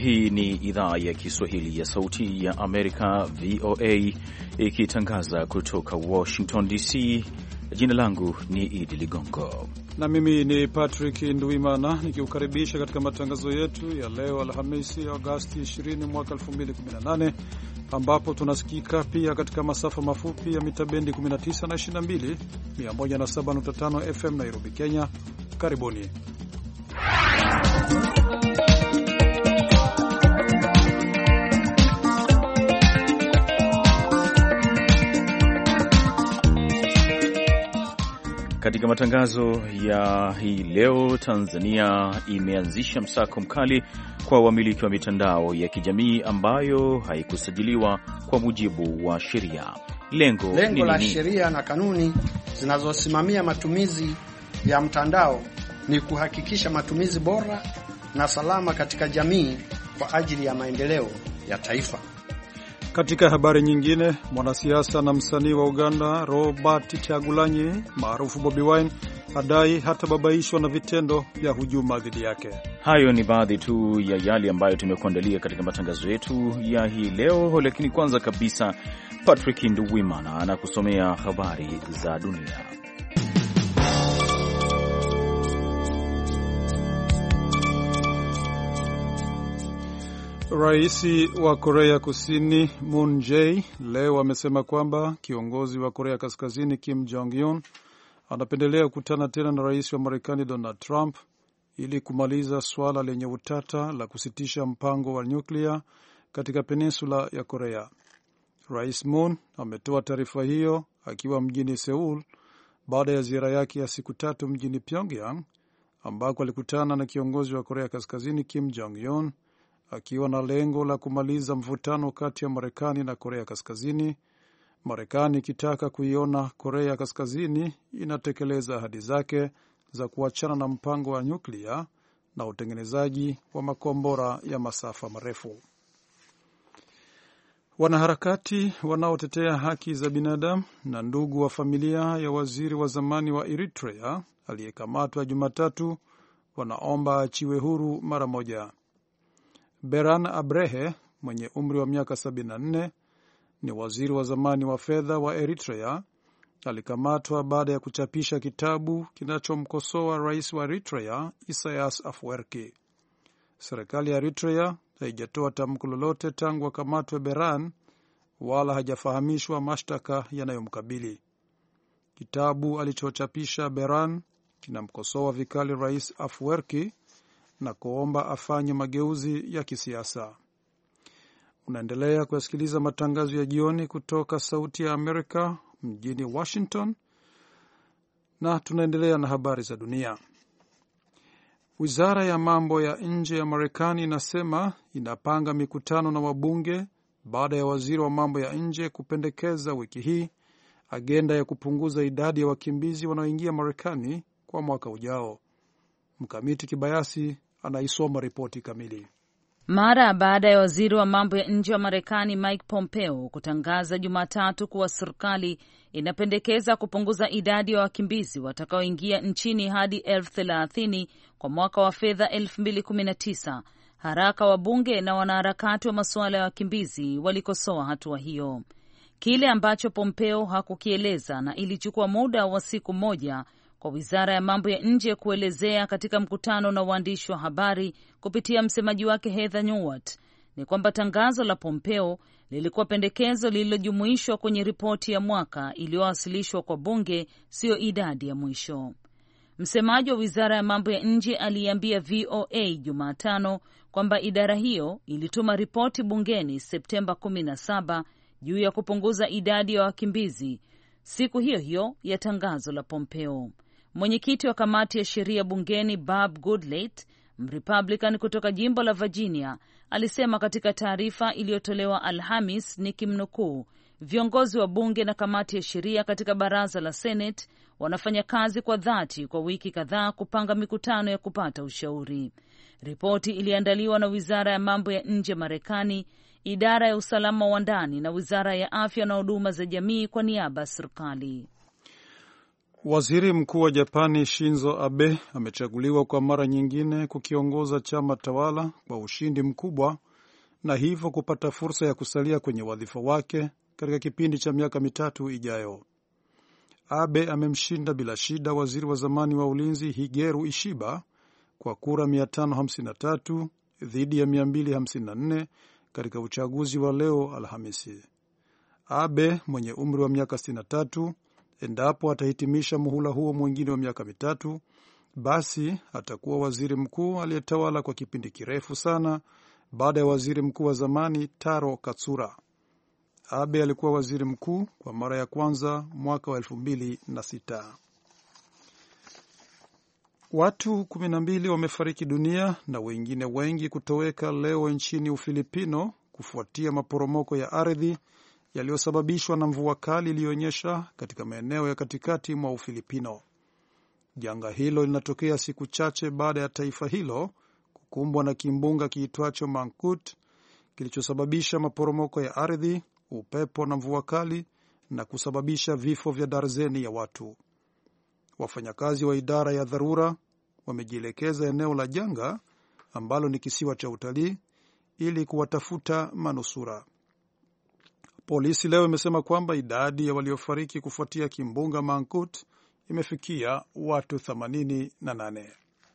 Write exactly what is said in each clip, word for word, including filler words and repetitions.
Hii ni idhaa ya Kiswahili ya Sauti ya Amerika, V O A, ikitangaza kutoka Washington D C. Jina langu ni Idi Ligongo na mimi ni Patrick Nduimana nikiukaribisha katika matangazo yetu ya leo Alhamisi, Agosti ishirini mwaka elfu mbili kumi na nane, ambapo tunasikika pia katika masafa mafupi ya mita bendi kumi na tisa na ishirini na mbili, mia moja na saba nukta tano F M Nairobi, Kenya. Karibuni. Katika matangazo ya hii leo, Tanzania imeanzisha msako mkali kwa wamiliki wa mitandao ya kijamii ambayo haikusajiliwa kwa mujibu wa sheria. Lengo, Lengo la sheria na kanuni zinazosimamia matumizi ya mtandao ni kuhakikisha matumizi bora na salama katika jamii kwa ajili ya maendeleo ya taifa. Katika habari nyingine, mwanasiasa na msanii wa Uganda Robert Kyagulanyi maarufu Bobi Wine adai hata babaishwa na vitendo vya hujuma dhidi yake. Hayo ni baadhi tu ya yale ambayo tumekuandalia katika matangazo yetu ya hii leo, lakini kwanza kabisa Patrick Nduwimana anakusomea habari za dunia. Raisi wa Korea Kusini Moon Jae leo amesema kwamba kiongozi wa Korea Kaskazini Kim Jong-un anapendelea kukutana tena na rais wa Marekani Donald Trump ili kumaliza swala lenye utata la kusitisha mpango wa nyuklia katika peninsula ya Korea. Rais Moon ametoa taarifa hiyo akiwa mjini Seoul baada ya ziara yake ya siku tatu mjini Pyongyang, ambako alikutana na kiongozi wa Korea Kaskazini Kim Jong-un akiwa na lengo la kumaliza mvutano kati ya Marekani na Korea Kaskazini, Marekani ikitaka kuiona Korea Kaskazini inatekeleza ahadi zake za kuachana na mpango wa nyuklia na utengenezaji wa makombora ya masafa marefu. Wanaharakati wanaotetea haki za binadamu na ndugu wa familia ya waziri wa zamani wa Eritrea aliyekamatwa Jumatatu wanaomba aachiwe huru mara moja. Beran Abrehe mwenye umri wa miaka sabini na nne ni waziri wa zamani wa fedha wa Eritrea. Alikamatwa baada ya kuchapisha kitabu kinachomkosoa rais wa Eritrea Isaias Afwerki. Serikali ya Eritrea haijatoa tamko lolote tangu akamatwe Beran, wala hajafahamishwa mashtaka yanayomkabili. Kitabu alichochapisha Beran kinamkosoa vikali rais Afwerki na kuomba afanye mageuzi ya kisiasa. Unaendelea kusikiliza matangazo ya jioni kutoka Sauti ya Amerika mjini Washington, na tunaendelea na habari za dunia. Wizara ya mambo ya nje ya Marekani inasema inapanga mikutano na wabunge baada ya waziri wa mambo ya nje kupendekeza wiki hii agenda ya kupunguza idadi ya wakimbizi wanaoingia Marekani kwa mwaka ujao. Mkamiti Kibayasi anaisoma ripoti kamili. Mara baada ya waziri wa mambo ya nje wa Marekani Mike Pompeo kutangaza Jumatatu kuwa serikali inapendekeza kupunguza idadi ya wakimbizi watakaoingia nchini hadi elfu thelathini kwa mwaka wa fedha elfu mbili kumi na tisa, haraka wabunge na wanaharakati wa masuala ya wakimbizi walikosoa hatua hiyo. Kile ambacho Pompeo hakukieleza na ilichukua muda wa siku moja kwa wizara ya mambo ya nje kuelezea katika mkutano na waandishi wa habari kupitia msemaji wake Heather Nauert ni kwamba tangazo la Pompeo lilikuwa pendekezo lililojumuishwa kwenye ripoti ya mwaka iliyowasilishwa kwa bunge, sio idadi ya mwisho. Msemaji wa wizara ya mambo ya nje aliambia V O A Jumatano kwamba idara hiyo ilituma ripoti bungeni Septemba kumi na saba juu ya kupunguza idadi ya wakimbizi siku hiyo hiyo ya tangazo la Pompeo. Mwenyekiti wa kamati ya sheria bungeni Bob Goodlatte, Mrepublican kutoka jimbo la Virginia, alisema katika taarifa iliyotolewa Alhamis, nikimnukuu, viongozi wa bunge na kamati ya sheria katika baraza la Senate wanafanya kazi kwa dhati kwa wiki kadhaa kupanga mikutano ya kupata ushauri. Ripoti iliandaliwa na wizara ya mambo ya nje Marekani, idara ya usalama wa ndani na wizara ya afya na huduma za jamii kwa niaba ya serikali. Waziri Mkuu wa Japani Shinzo Abe amechaguliwa kwa mara nyingine kukiongoza chama tawala kwa ushindi mkubwa na hivyo kupata fursa ya kusalia kwenye wadhifa wake katika kipindi cha miaka mitatu ijayo. Abe amemshinda bila shida waziri wa zamani wa ulinzi Higeru Ishiba kwa kura mia tano hamsini na tatu dhidi ya mia mbili hamsini na nne katika uchaguzi wa leo Alhamisi. Abe mwenye umri wa miaka sitini na tatu, endapo atahitimisha muhula huo mwingine wa miaka mitatu, basi atakuwa waziri mkuu aliyetawala kwa kipindi kirefu sana baada ya waziri mkuu wa zamani Taro Katsura. Abe alikuwa waziri mkuu kwa mara ya kwanza mwaka wa elfu mbili na sita. Watu kumi na mbili wamefariki dunia na wengine wengi kutoweka leo nchini Ufilipino kufuatia maporomoko ya ardhi yaliyosababishwa na mvua kali iliyoonyesha katika maeneo ya katikati mwa Ufilipino. Janga hilo linatokea siku chache baada ya taifa hilo kukumbwa na kimbunga kiitwacho Mangkhut kilichosababisha maporomoko ya ardhi, upepo na mvua kali na kusababisha vifo vya darzeni ya watu. Wafanyakazi wa idara ya dharura wamejielekeza eneo la janga ambalo ni kisiwa cha utalii ili kuwatafuta manusura. Polisi leo imesema kwamba idadi ya waliofariki kufuatia kimbunga Mangkhut imefikia watu themanini na nane.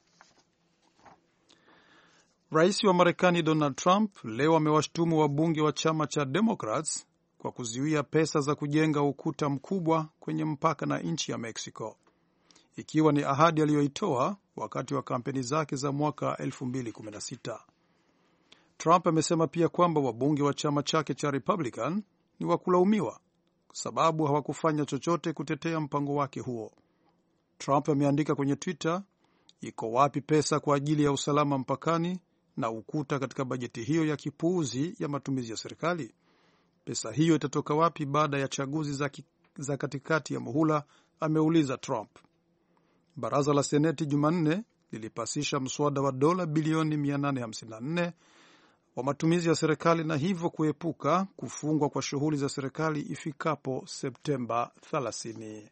Rais wa Marekani Donald Trump leo amewashtumu wabunge wa chama cha Democrats kwa kuzuia pesa za kujenga ukuta mkubwa kwenye mpaka na nchi ya Mexico, ikiwa ni ahadi aliyoitoa wakati wa kampeni zake za mwaka elfu mbili kumi na sita. Trump amesema pia kwamba wabunge wa chama chake cha Republican ni wa kulaumiwa kwa sababu hawakufanya chochote kutetea mpango wake huo. Trump ameandika kwenye Twitter, iko wapi pesa kwa ajili ya usalama mpakani na ukuta katika bajeti hiyo ya kipuuzi ya matumizi ya serikali? Pesa hiyo itatoka wapi baada ya chaguzi za, ki, za katikati ya muhula, ameuliza Trump. Baraza la Seneti Jumanne lilipasisha mswada wa dola bilioni mia nane hamsini na nne wa matumizi ya serikali na hivyo kuepuka kufungwa kwa shughuli za serikali ifikapo Septemba thelathini.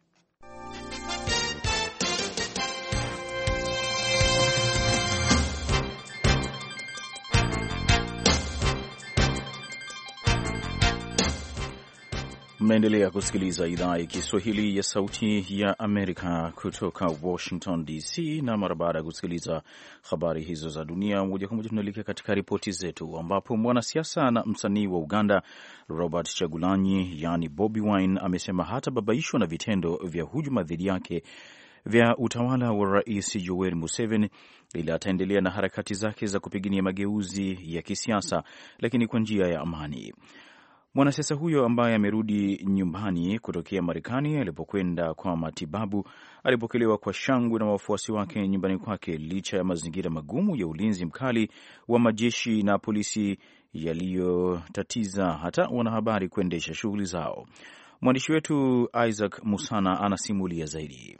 Mnaendelea kusikiliza idhaa ya Kiswahili ya Sauti ya Amerika kutoka Washington D C, na mara baada ya kusikiliza habari hizo za dunia, moja kwa moja tunaelekea katika ripoti zetu, ambapo mwanasiasa na msanii wa Uganda Robert Chagulanyi, yani Bobi Wine, amesema hata babaishwa na vitendo vya hujuma dhidi yake vya utawala wa Rais Yoweri Museveni, ila ataendelea na harakati zake za kupigania mageuzi ya kisiasa, lakini kwa njia ya amani. Mwanasiasa huyo ambaye amerudi nyumbani kutokea Marekani alipokwenda kwa matibabu alipokelewa kwa shangwe na wafuasi wake nyumbani kwake licha ya mazingira magumu ya ulinzi mkali wa majeshi na polisi yaliyotatiza hata wanahabari kuendesha shughuli zao. Mwandishi wetu Isaac Musana anasimulia zaidi.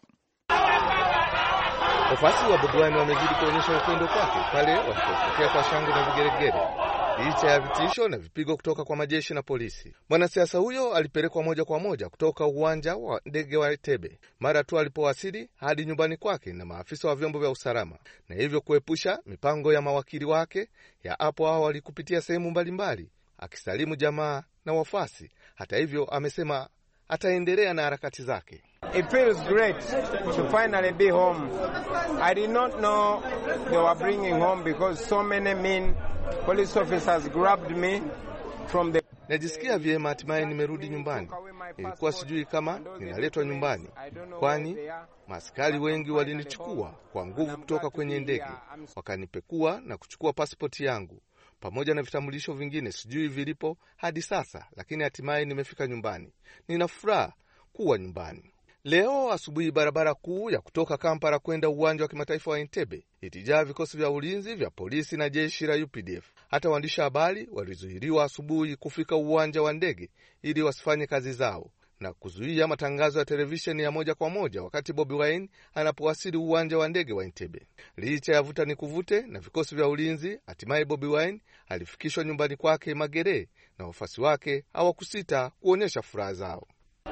Wafuasi wa Bobi Wine wamezidi kuonyesha upendo kwake pale walipopokea kwa shangwe na vigeregere licha ya vitisho na vipigo kutoka kwa majeshi na polisi. Mwanasiasa huyo alipelekwa moja kwa moja kutoka uwanja wa ndege wa Entebbe mara tu alipowasili hadi nyumbani kwake na maafisa wa vyombo vya usalama, na hivyo kuepusha mipango ya mawakili wake ya hapo awali kupitia sehemu mbalimbali akisalimu jamaa na wafuasi. Hata hivyo amesema ataendelea na harakati zake. It feels great to finally be home. I did not know they were bringing home because so many mean police officers grabbed me from the... Najisikia vyema hatimaye nimerudi nyumbani. Ilikuwa sijui kama ninaletwa nyumbani, kwani maaskari wengi walinichukua kwa nguvu kutoka kwenye ndege, wakanipekua na kuchukua pasipoti yangu pamoja na vitambulisho vingine sijui vilipo hadi sasa, lakini hatimaye nimefika nyumbani. Nina furaha kuwa nyumbani. Leo asubuhi barabara kuu ya kutoka Kampala kwenda uwanja wa kimataifa wa Entebbe itijaa vikosi vya ulinzi vya polisi na jeshi la U P D F. Hata waandishi habari walizuiliwa asubuhi kufika uwanja wa ndege ili wasifanye kazi zao na kuzuia matangazo ya televisheni ya moja kwa moja wakati Bobi Wine anapowasili uwanja wa ndege wa Entebbe. Licha ya vuta ni kuvute na vikosi vya ulinzi, hatimaye Bobi Wine alifikishwa nyumbani kwake Magere na wafuasi wake hawakusita kuonyesha furaha zao.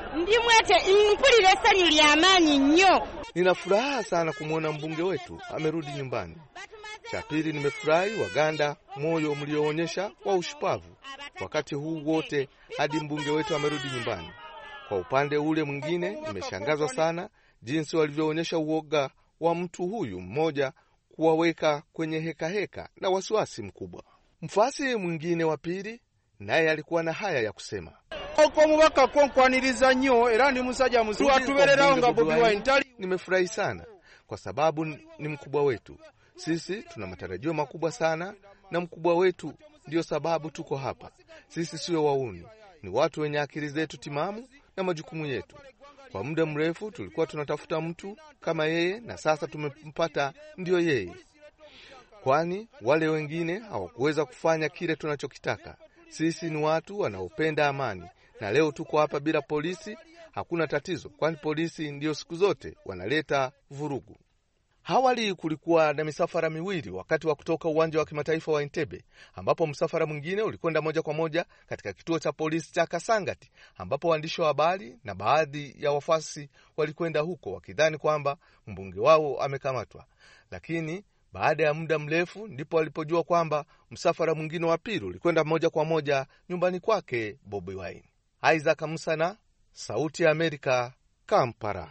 Ndimwete impulire essanyu ly'amaanyi nnyo. Nina furaha sana kumwona mbunge wetu amerudi nyumbani. Cha pili, nimefurahi Waganda moyo mlioonyesha wa ushupavu wakati huu wote hadi mbunge wetu amerudi nyumbani. Kwa upande ule mwingine, nimeshangazwa sana jinsi walivyoonyesha uoga wa mtu huyu mmoja kuwaweka kwenye heka heka na wasiwasi mkubwa. Mfasi mwingine wa pili naye alikuwa na haya ya kusema. Oko mubaka konkwaniriza nnyo era ndi musajja muzuri atubererawo nga Bobi Wine. Nimefurahi sana kwa sababu ni mkubwa wetu. Sisi tuna matarajio makubwa sana na mkubwa wetu, ndio sababu tuko hapa. Sisi sio wauni, ni watu wenye akili zetu timamu na majukumu yetu. Kwa muda mrefu tulikuwa tunatafuta mtu kama yeye na sasa tumempata, ndio yeye. Kwani wale wengine hawakuweza kufanya kile tunachokitaka. Sisi ni watu wanaopenda amani na leo tuko hapa bila polisi. Hakuna tatizo, kwani polisi ndio siku zote wanaleta vurugu. Hawali kulikuwa na misafara miwili wakati wa kutoka uwanja wa kimataifa wa Entebbe, ambapo msafara mwingine ulikwenda moja kwa moja katika kituo cha polisi cha Kasangati, ambapo waandishi wa habari na baadhi ya wafuasi walikwenda huko wakidhani kwamba mbunge wao amekamatwa. Lakini baada ya muda mrefu ndipo walipojua kwamba msafara mwingine wa pili ulikwenda moja kwa moja nyumbani kwake Bobi Wine. Isaac Musana, Sauti ya Amerika, Kampala.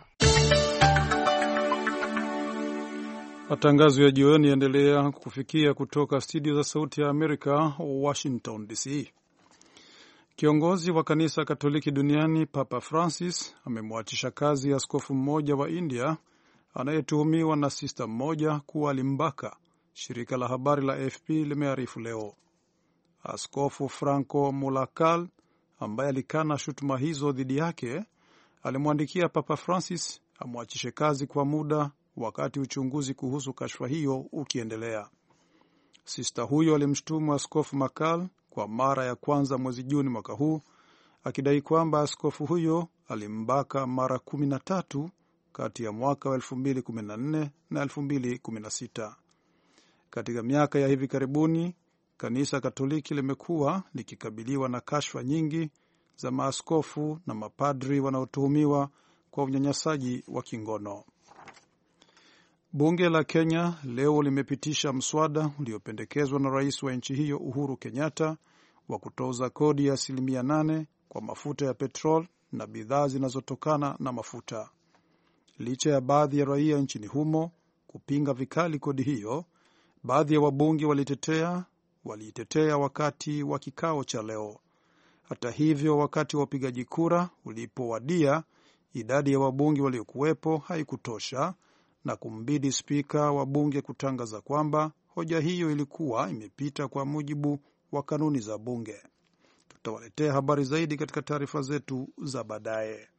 Matangazo ya jioni yaendelea kufikia kutoka studio za Sauti ya Amerika, Washington D C. Kiongozi wa kanisa Katoliki duniani Papa Francis amemwachisha kazi ya askofu mmoja wa India anayetuhumiwa na sista mmoja kuwa alimbaka, shirika la habari la A F P limearifu leo. Askofu Franco Mulakal, ambaye alikana shutuma hizo dhidi yake, alimwandikia Papa Francis amwachishe kazi kwa muda wakati uchunguzi kuhusu kashfa hiyo ukiendelea. Sista huyo alimshtumu Askofu Makal kwa mara ya kwanza mwezi Juni mwaka huu, akidai kwamba askofu huyo alimbaka mara kumi na tatu kati ya mwaka wa elfu mbili kumi na nne na elfu mbili kumi na sita. Katika miaka ya hivi karibuni, kanisa Katoliki limekuwa likikabiliwa na kashfa nyingi za maaskofu na mapadri wanaotuhumiwa kwa unyanyasaji wa kingono. Bunge la Kenya leo limepitisha mswada uliopendekezwa na rais wa nchi hiyo Uhuru Kenyatta wa kutoza kodi ya asilimia nane kwa mafuta ya petrol na bidhaa zinazotokana na mafuta. Licha ya baadhi ya raia nchini humo kupinga vikali kodi hiyo, baadhi ya wabunge walitetea waliitetea wakati wa kikao cha leo. Hata hivyo, wakati wa upigaji kura ulipowadia, idadi ya wabunge waliokuwepo haikutosha na kumbidi spika wa bunge kutangaza kwamba hoja hiyo ilikuwa imepita kwa mujibu wa kanuni za bunge. Tutawaletea habari zaidi katika taarifa zetu za baadaye.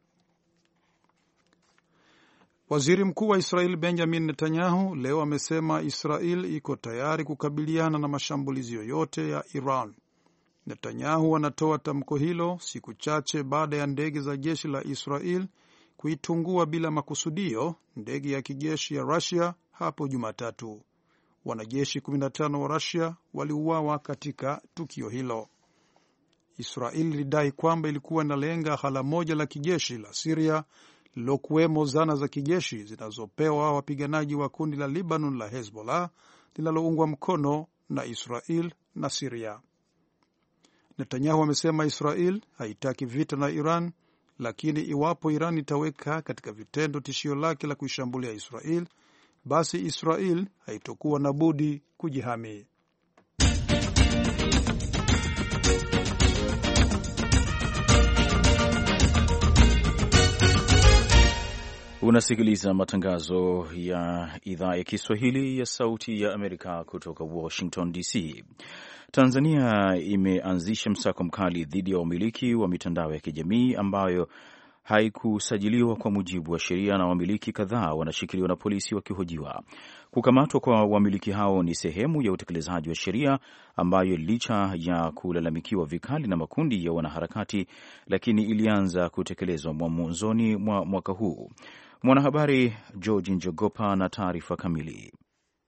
Waziri Mkuu wa Israel Benjamin Netanyahu leo amesema Israel iko tayari kukabiliana na mashambulizi yoyote ya Iran. Netanyahu anatoa tamko hilo siku chache baada ya ndege za jeshi la Israel kuitungua bila makusudio ndege ya kijeshi ya Russia hapo Jumatatu. Wanajeshi kumi na tano wa Russia waliuawa katika tukio hilo. Israel ilidai kwamba ilikuwa inalenga ghala moja la kijeshi la Syria lilokuwemo zana za kijeshi zinazopewa wapiganaji wa kundi la Lebanon la Hezbollah linaloungwa mkono na Israel na Syria. Netanyahu amesema Israel haitaki vita na Iran, lakini iwapo Iran itaweka katika vitendo tishio lake la kuishambulia Israel, basi Israel haitokuwa na budi kujihami. Unasikiliza matangazo ya idhaa ya Kiswahili ya Sauti ya Amerika kutoka Washington D C. Tanzania imeanzisha msako mkali dhidi ya wamiliki wa mitandao ya kijamii ambayo haikusajiliwa kwa mujibu wa sheria, na wamiliki kadhaa wanashikiliwa na polisi wakihojiwa. Kukamatwa kwa wamiliki hao ni sehemu ya utekelezaji wa sheria ambayo licha ya kulalamikiwa vikali na makundi ya wanaharakati, lakini ilianza kutekelezwa mwanzoni mwa mwaka huu. Mwanahabari George Njogopa na taarifa kamili.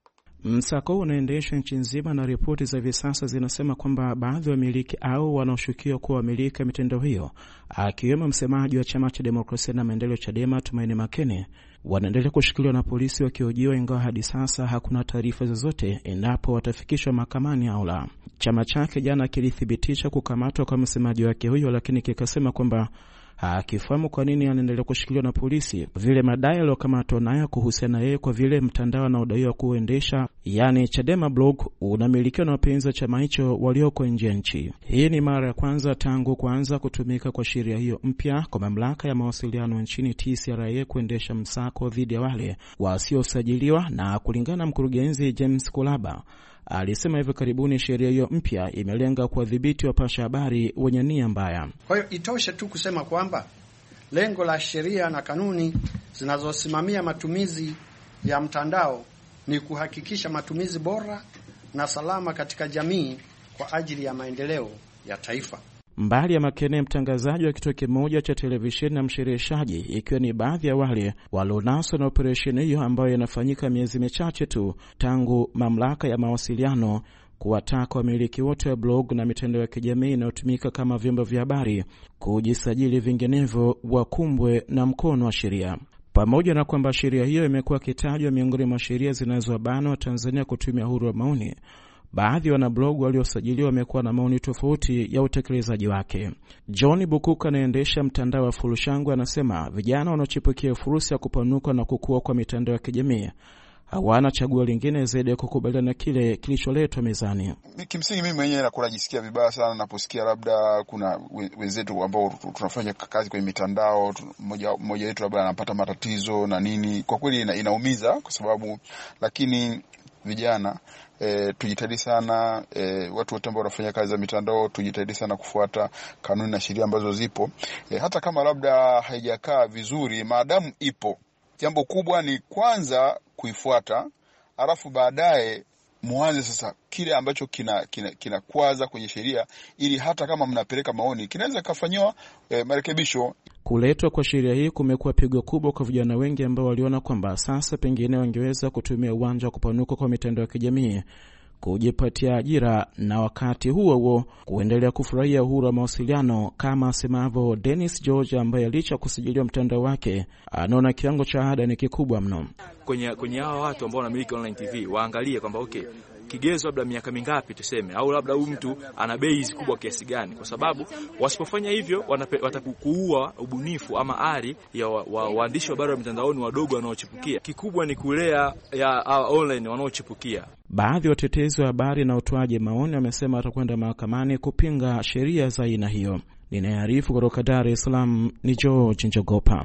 Msako unaendeshwa nchi nzima na ripoti za hivi sasa zinasema kwamba baadhi ya wamiliki au wanaoshukiwa kuwa wamiliki mitandao hiyo, akiwemo msemaji wa chama cha demokrasia na maendeleo Chadema Tumaini Makene, wanaendelea kushikiliwa na polisi wakihojiwa, ingawa hadi sasa hakuna taarifa zozote endapo watafikishwa mahakamani au la. Chama chake jana kilithibitisha kukamatwa kwa msemaji wake huyo, lakini kikasema kwamba hakifahamu kwa nini anaendelea kushikiliwa na polisi, vile madai aliyokamatwa nayo kuhusiana yeye kwa vile mtandao unaodaiwa kuendesha, yani Chadema blog, unamilikiwa na wapenzi wa chama hicho walioko nje ya nchi. Hii ni mara ya kwanza tangu kuanza kutumika kwa sheria hiyo mpya kwa mamlaka ya mawasiliano nchini T C R A kuendesha msako dhidi ya wale wasiosajiliwa, na kulingana na mkurugenzi James Kulaba alisema hivi karibuni sheria hiyo mpya imelenga kuwadhibiti wapasha habari wenye nia mbaya. Kwa hiyo itoshe tu kusema kwamba lengo la sheria na kanuni zinazosimamia matumizi ya mtandao ni kuhakikisha matumizi bora na salama katika jamii kwa ajili ya maendeleo ya taifa. Mbali ya Makene, mtangazaji wa kituo kimoja cha televisheni na mshereheshaji, ikiwa ni baadhi ya wale walionaswa na operesheni hiyo ambayo inafanyika miezi michache tu tangu mamlaka ya mawasiliano kuwataka wamiliki wote wa blog na mitandao ya kijamii inayotumika kama vyombo vya habari kujisajili, vinginevyo wakumbwe na mkono wa sheria. Pamoja na kwamba sheria hiyo imekuwa kitajwa miongoni mwa sheria zinazobana wa Tanzania kutumia uhuru wa maoni, baadhi ya wanablog waliosajiliwa wamekuwa na maoni tofauti ya utekelezaji wake. John Bukuka anaendesha mtandao wa Fulushangu anasema vijana wanaochipukia fursa ya kupanuka na kukua kwa mitandao ya kijamii hawana chaguo lingine zaidi ya kukubaliana na kile kilicholetwa mezani. Kimsingi mimi mwenyewe nakula jisikia vibaya sana naposikia labda kuna wenzetu ambao tunafanya kazi kwenye mitandao, mmoja mmoja wetu labda anapata matatizo na nini. Kwa kweli ina, inaumiza kwa sababu, lakini vijana E, tujitahidi sana e, watu wote ambao wanafanya kazi za mitandao tujitahidi sana kufuata kanuni na sheria ambazo zipo, e, hata kama labda haijakaa vizuri, maadamu ipo. Jambo kubwa ni kwanza kuifuata, alafu baadaye muanze sasa kile ambacho kina kinakwaza kina kwenye sheria, ili hata kama mnapeleka maoni kinaweza kufanywa e, marekebisho. Kuletwa kwa sheria hii kumekuwa pigo kubwa kwa vijana wengi ambao waliona kwamba sasa pengine wangeweza kutumia uwanja wa kupanuka kwa mitandao ya kijamii kujipatia ajira, na wakati huo huo kuendelea kufurahia uhuru wa mawasiliano, kama asemavyo Dennis George ambaye licha kusajiliwa mtandao wake anaona kiwango cha ada ni kikubwa mno. Kwenye kwenye hao watu ambao wanamiliki online T V waangalie kwamba okay, kigezo labda miaka mingapi tuseme, au labda huyu mtu ana base kubwa kiasi gani, kwa sababu wasipofanya hivyo watakuua ubunifu ama ari ya waandishi wa habari wa mtandaoni wadogo wanaochipukia. Kikubwa ni kulea ya uh, online wanaochipukia. Baadhi ya watetezi wa habari na utoaji maoni wamesema watakwenda mahakamani kupinga sheria za aina hiyo. Ninaarifu kutoka Dar es Salaam ni George Njogopa.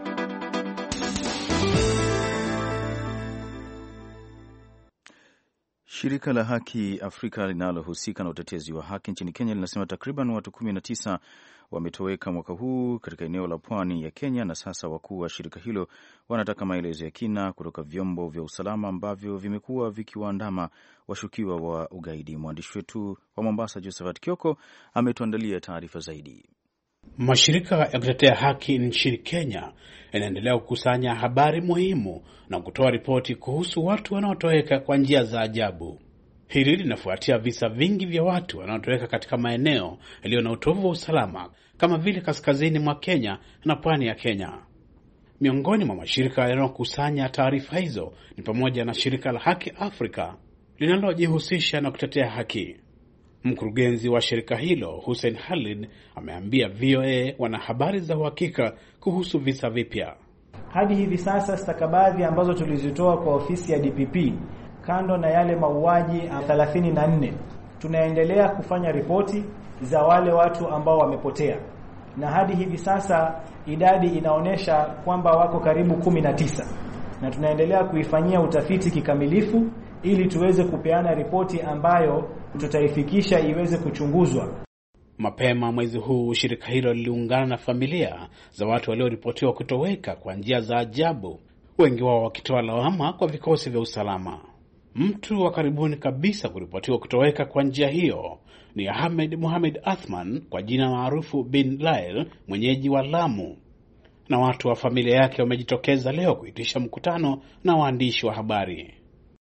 Shirika la Haki Afrika linalohusika na utetezi wa haki nchini Kenya linasema takriban watu kumi na tisa wametoweka mwaka huu katika eneo la pwani ya Kenya, na sasa wakuu wa shirika hilo wanataka maelezo ya kina kutoka vyombo vya usalama ambavyo vimekuwa vikiwaandama washukiwa wa ugaidi. Mwandishi wetu wa Mombasa Josephat Kioko ametuandalia taarifa zaidi. Mashirika ya kutetea haki nchini Kenya yanaendelea kukusanya habari muhimu na kutoa ripoti kuhusu watu wanaotoweka kwa njia za ajabu. Hili linafuatia visa vingi vya watu wanaotoweka katika maeneo yaliyo na utovu wa usalama kama vile kaskazini mwa Kenya na pwani ya Kenya. Miongoni mwa mashirika yanayokusanya taarifa hizo ni pamoja na shirika la Haki Afrika linalojihusisha na kutetea haki. Mkurugenzi wa shirika hilo Hussein Khalid ameambia V O A wana habari za uhakika kuhusu visa vipya. Hadi hivi sasa stakabadhi ambazo tulizitoa kwa ofisi ya D P P, kando na yale mauaji thelathini na nne, tunaendelea kufanya ripoti za wale watu ambao wamepotea, na hadi hivi sasa idadi inaonyesha kwamba wako karibu kumi na tisa, na tunaendelea kuifanyia utafiti kikamilifu ili tuweze kupeana ripoti ambayo tutaifikisha iweze kuchunguzwa. Mapema mwezi huu shirika hilo liliungana na familia za watu walioripotiwa kutoweka kwa njia za ajabu, wengi wao wakitoa lawama kwa vikosi vya usalama. Mtu wa karibuni kabisa kuripotiwa kutoweka kwa njia hiyo ni Ahmed Mohamed Athman, kwa jina maarufu Bin Lael, mwenyeji wa Lamu. Na watu wa familia yake wamejitokeza leo kuitisha mkutano na waandishi wa habari.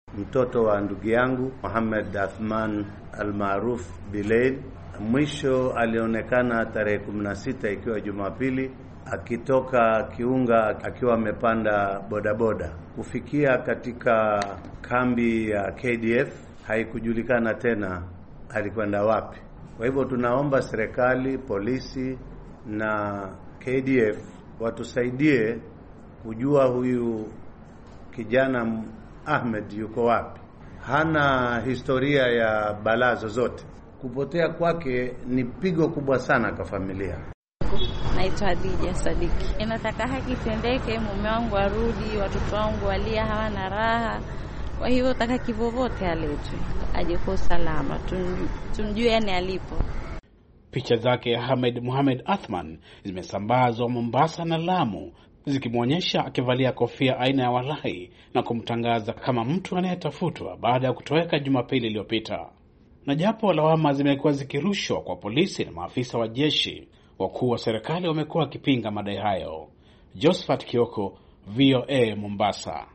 mtoto wa ndugu yangu Mohamed Athman almaruf Bilail. Mwisho alionekana tarehe kumi na sita ikiwa Jumapili akitoka Kiunga akiwa amepanda bodaboda kufikia katika kambi ya K D F. Haikujulikana tena alikwenda wapi. Kwa hivyo tunaomba serikali, polisi na K D F watusaidie kujua huyu kijana Ahmed yuko wapi. Hana historia ya balaa zozote. Kupotea kwake ni pigo kubwa sana kwa familia. Naitwa Hadija Sadiki. Ninataka haki tendeke, mume wangu arudi, watoto wangu walia hawana raha. Kwa hivyo nataka kivovote aletwe, aje kwa salama, tumjue yani alipo. Picha zake Ahmed Mohamed Athman zimesambazwa Mombasa na Lamu, zikimwonyesha akivalia kofia aina ya walai na kumtangaza kama mtu anayetafutwa baada ya kutoweka Jumapili iliyopita. Na japo lawama zimekuwa zikirushwa kwa polisi na maafisa wa jeshi, wakuu wa serikali wamekuwa wakipinga madai hayo. Josephat Kioko, V O A, Mombasa.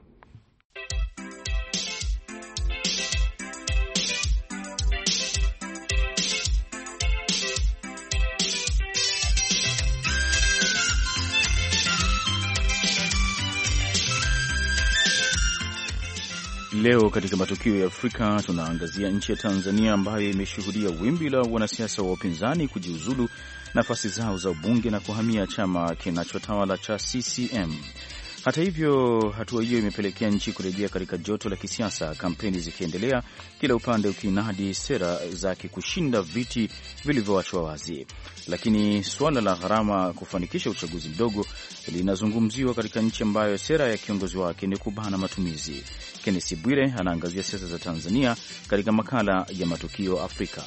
Leo katika matukio ya Afrika tunaangazia nchi ya Tanzania ambayo imeshuhudia wimbi la wanasiasa wa upinzani kujiuzulu nafasi zao za ubunge na kuhamia chama kinachotawala cha C C M. Hata hivyo, hatua hiyo imepelekea nchi kurejea katika joto la kisiasa, kampeni zikiendelea, kila upande ukinadi sera zake kushinda viti vilivyoachwa wazi. Lakini suala la gharama kufanikisha uchaguzi mdogo linazungumziwa katika nchi ambayo sera ya kiongozi wake ni kubana matumizi. Kennesi Bwire anaangazia siasa za Tanzania katika makala ya Matukio Afrika.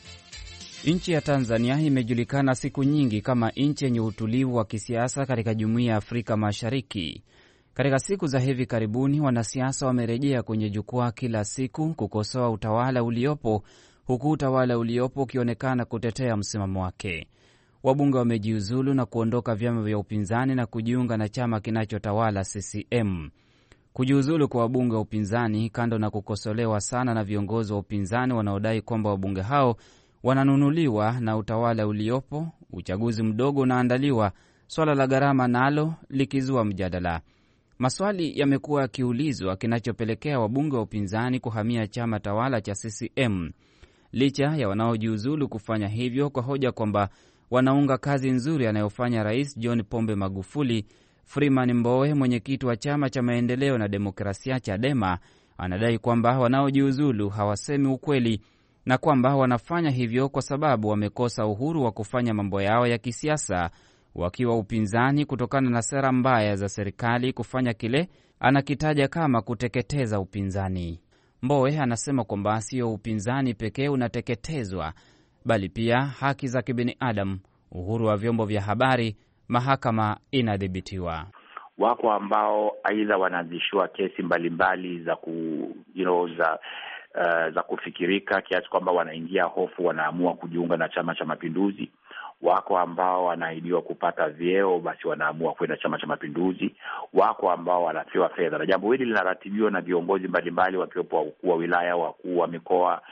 Nchi ya Tanzania imejulikana siku nyingi kama nchi yenye utulivu wa kisiasa katika Jumuiya ya Afrika Mashariki. Katika siku za hivi karibuni, wanasiasa wamerejea kwenye jukwaa kila siku kukosoa utawala uliopo, huku utawala uliopo ukionekana kutetea msimamo wake. Wabunge wamejiuzulu na kuondoka vyama vya upinzani na kujiunga na chama kinachotawala C C M. Kujiuzulu kwa wabunge wa upinzani, kando na kukosolewa sana na viongozi wa upinzani wanaodai kwamba wabunge hao wananunuliwa na utawala uliopo, uchaguzi mdogo unaandaliwa, swala la gharama nalo likizua mjadala. Maswali yamekuwa yakiulizwa kinachopelekea wabunge wa upinzani kuhamia chama tawala cha C C M, licha ya wanaojiuzulu kufanya hivyo kwa hoja kwamba wanaunga kazi nzuri anayofanya Rais John Pombe Magufuli. Freeman Mbowe, mwenyekiti wa chama cha maendeleo na demokrasia Chadema, anadai kwamba wanaojiuzulu hawasemi ukweli na kwamba wanafanya hivyo kwa sababu wamekosa uhuru wa kufanya mambo yao ya kisiasa wakiwa upinzani kutokana na sera mbaya za serikali kufanya kile anakitaja kama kuteketeza upinzani. Mbowe anasema kwamba sio upinzani pekee unateketezwa, bali pia haki za kibinadamu, uhuru wa vyombo vya habari, mahakama inadhibitiwa. Wako ambao aidha wanaanzishwa kesi mbalimbali za ku, you know, za Uh, za kufikirika kiasi kwamba wanaingia hofu, wanaamua kujiunga na Chama cha Mapinduzi. Wako ambao wanaahidiwa kupata vyeo, basi wanaamua kwenda Chama cha Mapinduzi. Wako ambao wanapewa fedha, na jambo hili linaratibiwa na viongozi mbalimbali, wakiwepo wakuu wa wilaya, wakuu wa mikoa,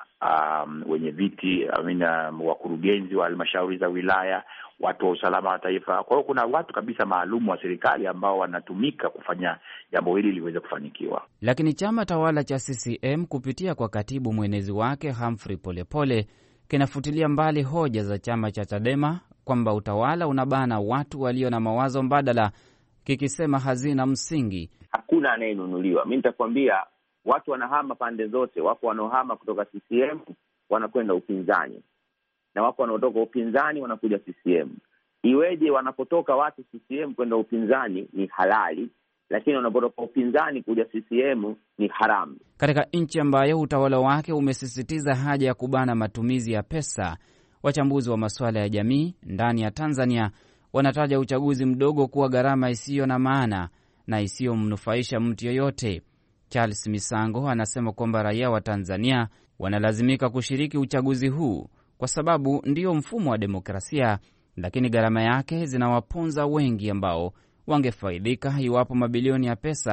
um, wenye viti, amina, wakurugenzi wa halmashauri za wilaya, watu wa usalama wa taifa. Kwa hiyo kuna watu kabisa maalumu wa serikali ambao wanatumika kufanya jambo hili liweze kufanikiwa. Lakini chama tawala cha C C M kupitia kwa katibu mwenezi wake Humphrey Polepole kinafutilia mbali hoja za chama cha Chadema kwamba utawala unabana watu walio na mawazo mbadala, kikisema hazina msingi. Hakuna anayenunuliwa. Mimi nitakwambia watu wanahama pande zote. Wako wanaohama kutoka C C M wanakwenda upinzani, na wako wanaotoka upinzani wanakuja C C M. Iweje wanapotoka watu C C M kwenda upinzani ni halali, lakini wanapotoka upinzani kuja C C M ni haramu? Katika nchi ambayo utawala wake umesisitiza haja ya kubana matumizi ya pesa, wachambuzi wa masuala ya jamii ndani ya Tanzania wanataja uchaguzi mdogo kuwa gharama isiyo na maana na isiyomnufaisha mtu yoyote. Charles Misango anasema kwamba raia wa Tanzania wanalazimika kushiriki uchaguzi huu kwa sababu ndiyo mfumo wa demokrasia, lakini gharama yake zinawaponza wengi ambao wangefaidika iwapo mabilioni ya pesa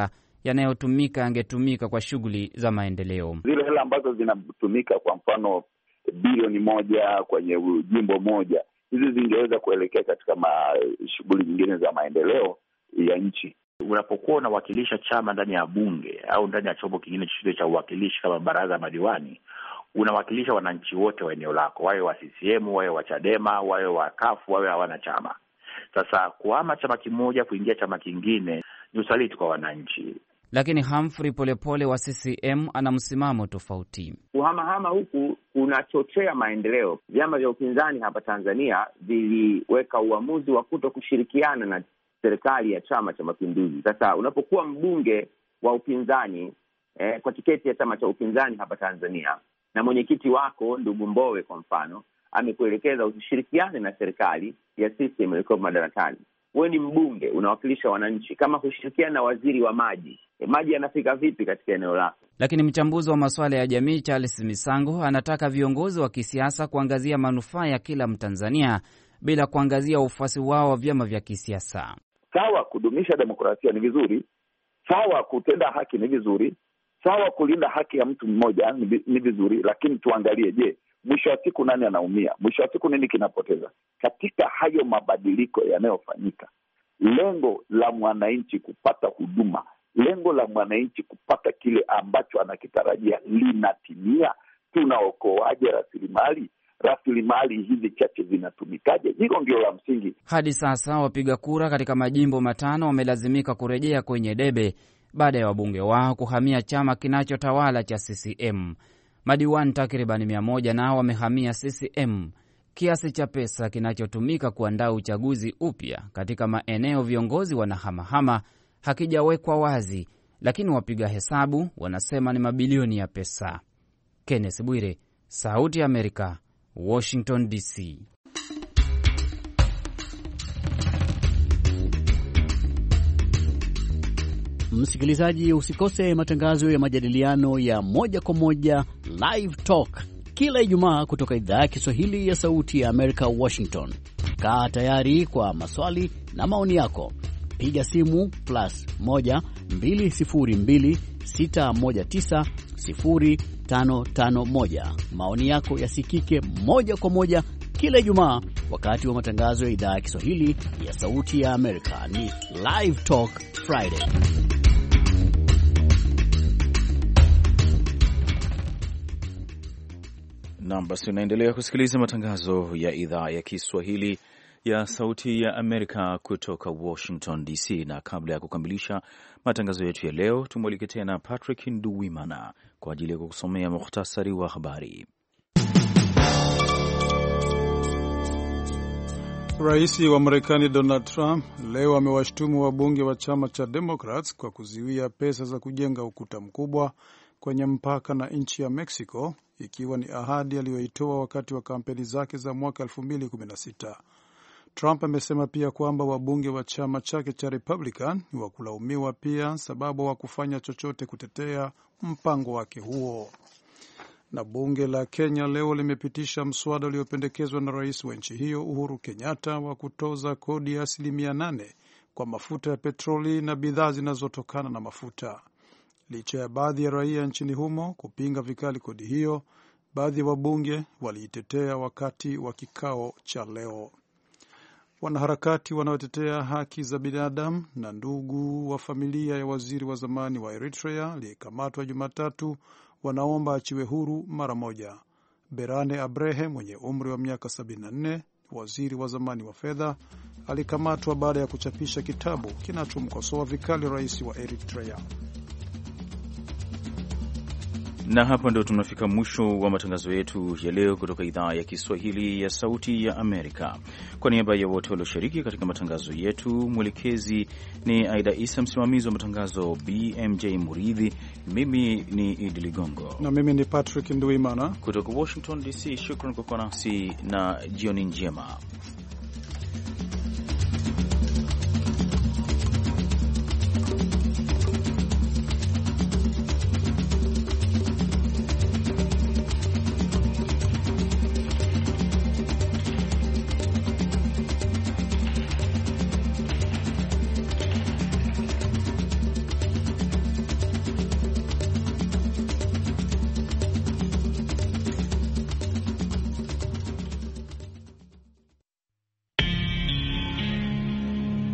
yanayotumika yangetumika kwa shughuli za maendeleo. Zile hela ambazo zinatumika, kwa mfano bilioni moja kwenye jimbo moja, hizi zingeweza kuelekea katika shughuli nyingine za maendeleo ya nchi. Unapokuwa unawakilisha chama ndani ya bunge au ndani ya chombo kingine chochote cha uwakilishi kama baraza la madiwani, unawakilisha wananchi wote wa eneo lako, wawe wa C C M, wawe wa Chadema, wawe wa kafu, wawe hawana chama. Sasa kuhama chama kimoja kuingia chama kingine ni usaliti kwa wananchi. Lakini Humphrey Polepole wa C C M ana msimamo tofauti. Kuhamahama huku kunachochea maendeleo. Vyama vya upinzani hapa Tanzania viliweka uamuzi wa kuto kushirikiana na serikali ya Chama cha Mapinduzi. Sasa unapokuwa mbunge wa upinzani eh, kwa tiketi ya chama cha upinzani hapa Tanzania, na mwenyekiti wako ndugu Mbowe kwa mfano amekuelekeza usishirikiane na serikali ya C C M iliyoko madarakani, wewe ni mbunge, unawakilisha wananchi. Kama kushirikiana na waziri wa maji, e, maji yanafika vipi katika eneo lako? Lakini mchambuzi wa masuala ya jamii Charles Misango anataka viongozi wa kisiasa kuangazia manufaa ya kila Mtanzania bila kuangazia ufuasi wao wa vyama vya kisiasa. Sawa, kudumisha demokrasia ni vizuri, sawa, kutenda haki ni vizuri, sawa, kulinda haki ya mtu mmoja ni vizuri, lakini tuangalie, je, mwisho wa siku nani anaumia? Mwisho wa siku nini kinapoteza? Katika hayo mabadiliko yanayofanyika, lengo la mwananchi kupata huduma, lengo la mwananchi kupata kile ambacho anakitarajia linatimia? Tunaokoaje rasilimali? Rasilimali hizi chache zinatumikaje? Hilo ndio la msingi. Hadi sasa wapiga kura katika majimbo matano wamelazimika kurejea kwenye debe baada ya wabunge wao kuhamia chama kinachotawala cha C C M. Madiwani takriban mia moja nao wamehamia C C M. Kiasi cha pesa kinachotumika kuandaa uchaguzi upya katika maeneo viongozi wanahamahama hakijawekwa wazi, lakini wapiga hesabu wanasema ni mabilioni ya pesa. Kenneth Bwire, Sauti ya Amerika, Washington D C. Msikilizaji, usikose matangazo ya majadiliano ya moja kwa moja Live Talk kila Ijumaa kutoka idhaa ya Kiswahili ya Sauti ya Amerika, Washington. Kaa tayari kwa maswali na maoni yako. Piga simu plus moja mbili sifuri mbili sita moja tisa sifuri tano tano moja. Maoni yako yasikike moja kwa moja kila Ijumaa wakati wa matangazo ya idhaa ya Kiswahili ya Sauti ya Amerika. Ni Live Talk Friday. Naam, basi unaendelea kusikiliza matangazo ya idhaa ya Kiswahili ya Sauti ya Amerika kutoka Washington D C, na kabla ya kukamilisha matangazo yetu ya leo, tumwalike tena Patrick Nduwimana kwa ajili ya kusomea muhtasari wa habari. Rais wa Marekani Donald Trump leo amewashtumu wabunge wa chama cha Democrats kwa kuziwia pesa za kujenga ukuta mkubwa kwenye mpaka na nchi ya Mexico, ikiwa ni ahadi aliyoitoa wakati wa kampeni zake za mwaka elfu mbili kumi na sita. Trump amesema pia kwamba wabunge wa chama chake cha Republican ni wa kulaumiwa pia, sababu hawakufanya chochote kutetea mpango wake huo. Na bunge la Kenya leo limepitisha mswada uliopendekezwa na rais wa nchi hiyo Uhuru Kenyatta wa kutoza kodi ya asilimia nane kwa mafuta ya petroli na bidhaa zinazotokana na mafuta. Licha ya baadhi ya raia nchini humo kupinga vikali kodi hiyo, baadhi ya wabunge waliitetea wakati wa kikao cha leo. Wanaharakati wanaotetea haki za binadamu na ndugu wa familia ya waziri wa zamani wa Eritrea aliyekamatwa Jumatatu wanaomba achiwe huru mara moja. Berane Abrehe mwenye umri wa miaka sabini na nne, waziri wa zamani wa fedha, alikamatwa baada ya kuchapisha kitabu kinachomkosoa vikali rais wa Eritrea. Na hapa ndio tunafika mwisho wa matangazo yetu ya leo kutoka idhaa ya Kiswahili ya Sauti ya Amerika. Kwa niaba ya wote walioshiriki katika matangazo yetu, mwelekezi ni Aida Isa, msimamizi wa matangazo B M J Muridhi, mimi ni Idi Ligongo na mimi ni Patrick Nduimana kutoka Washington D C. Shukran kwa kuwa nasi na jioni njema.